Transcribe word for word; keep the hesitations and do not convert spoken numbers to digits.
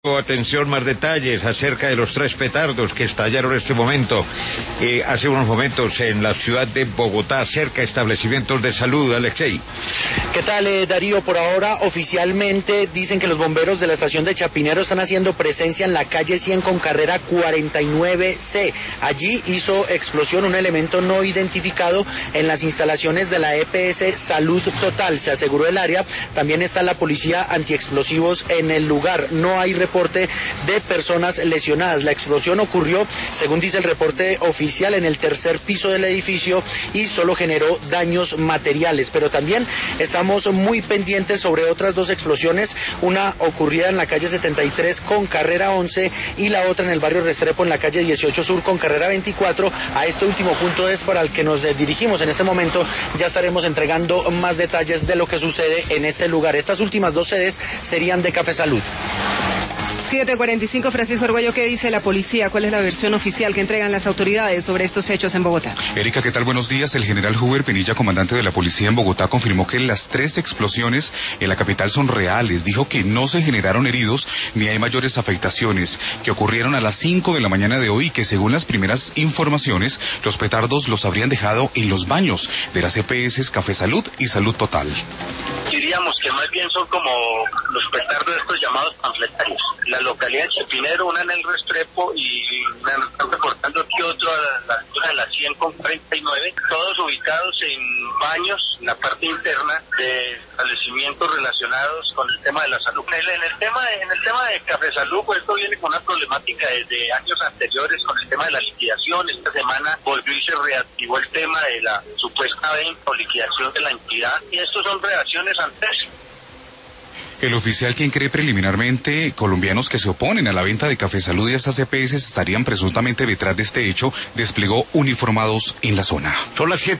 Atención, más detalles acerca de los tres petardos que estallaron en este momento, eh, hace unos momentos en la ciudad de Bogotá, cerca de establecimientos de salud. Alexei. ¿Qué tal, eh, Darío? Por ahora, oficialmente dicen que los bomberos de la estación de Chapinero están haciendo presencia en la calle cien con carrera cuarenta y nueve ce. Allí hizo explosión un elemento no identificado en las instalaciones de la E P S Salud Total, se aseguró el área. También está la policía antiexplosivos en el lugar. No hay reporte de personas lesionadas. La explosión ocurrió, según dice el reporte oficial, en el tercer piso del edificio y solo generó daños materiales. Pero también estamos muy pendientes sobre otras dos explosiones, una ocurrida en la calle setenta y tres con carrera once y la otra en el barrio Restrepo en la calle dieciocho sur con carrera veinticuatro. A este último punto es para el que nos dirigimos en este momento. Ya estaremos entregando más detalles de lo que sucede en este lugar. Estas últimas dos sedes serían de Café Salud. siete cuarenta y cinco, Francisco Argüello, ¿qué dice la policía? ¿Cuál es la versión oficial que entregan las autoridades sobre estos hechos en Bogotá? Erika, ¿qué tal? Buenos días. El general Huber Penilla, comandante de la policía en Bogotá, confirmó que las tres explosiones en la capital son reales. Dijo que no se generaron heridos ni hay mayores afectaciones, que ocurrieron a las cinco de la mañana de hoy y que según las primeras informaciones, los petardos los habrían dejado en los baños de las E P S Café Salud y Salud Total. Diríamos que más bien son como los petardos estos llamados panfletarios. La localidad de Chapinero, una en el Restrepo y me están reportando aquí otro a la altura de la cien con cuarenta y nueve, todos ubicados en baños, en la parte interna de establecimientos relacionados con el tema de la salud. En el, en el tema de, en el tema de Café Salud, pues esto viene con una problemática desde años anteriores con el tema de la liquidación. Esta semana volvió y se reactivó el tema de la supuesta venta o liquidación de la entidad y estos son reacciones antes. El oficial, quien cree preliminarmente colombianos que se oponen a la venta de Café Salud y a estas E P S estarían presuntamente detrás de este hecho, desplegó uniformados en la zona. Son las siete.